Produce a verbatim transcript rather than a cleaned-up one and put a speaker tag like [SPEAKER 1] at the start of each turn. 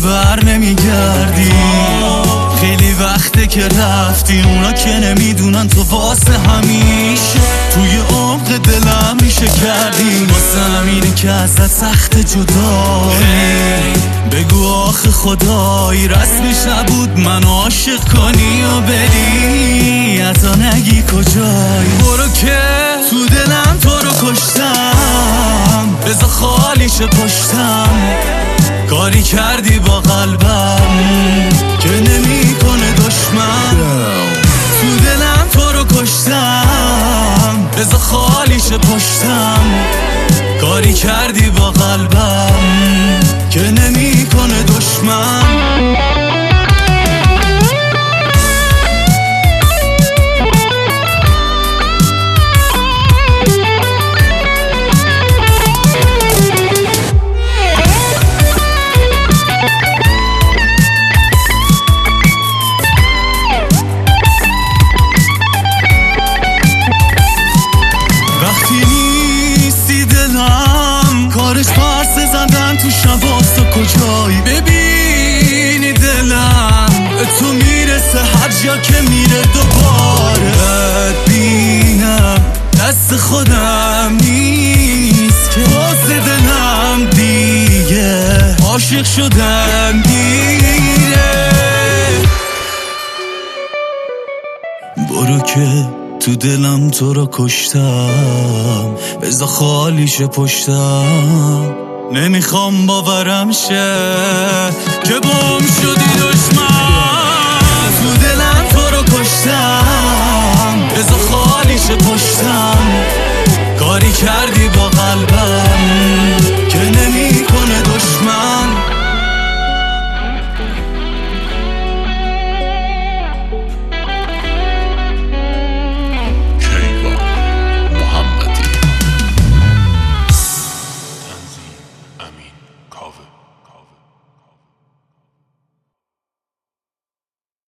[SPEAKER 1] بر نمیگردی. خیلی وقته که رفتی، اونا که نمیدونن تو واسه همیشه توی عمق دلم میشه کردی. واسه همینه که ازت سخت جدایی. بگو آخه خدایی رسمش نبود من عاشق کنی و بدی، حتی نگی کجایی. برو که تو دلم تو رو کشتم، بذار خالیش پشتم. کاری کردی با قلبم که نمی کنه دشمن. تو دلم تو رو کشتم، بذار خالیش پشتم. کاری کردی با قلبم که نمی کنه دشمن. کارش پرسه زدن تو شباست و کجایی. ببینی دلم به تو میرسه هر جا که میره دوباره. ببینم دست خودم نیست که باز دلم دیگه عاشق شدم دیره. برو که تو دلم تو رو کشتم، بذار خالیش پشتم. نمیخوام باورم شه که بام شدی دشمن. تو دلم تو رو کشتم، بذار خالیش پشتم. کاری کردی با قلبم که نمیکنه دشمن.
[SPEAKER 2] آمین.